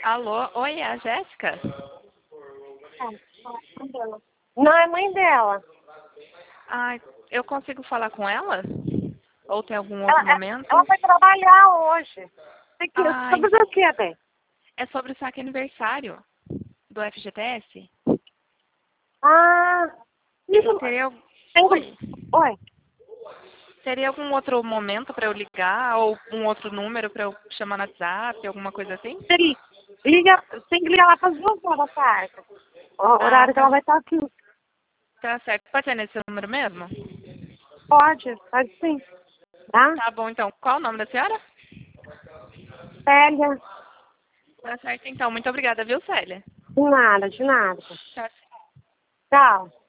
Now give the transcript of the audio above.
Alô? Oi, é a Jéssica? Não, é mãe dela. Ah, eu consigo falar com ela? Ou tem algum Ela, outro momento? ela vai trabalhar hoje. Ai, Sobre o que, bem? é sobre o saque aniversário do FGTS? Ah, isso. Teria, Tem... oi, Oi. teria algum outro momento para eu ligar? Ou um outro número para eu chamar no WhatsApp, alguma coisa assim? Liga, tem que ligar lá para as 2 horas da tarde. O Ah, horário que ela vai estar aqui. tá certo. Pode ser nesse número mesmo? Pode sim. Tá? Tá bom, então. Qual o nome da senhora? Célia. Tá certo, então. Muito obrigada, viu, Célia? De nada, de nada. Tchau, Tchau.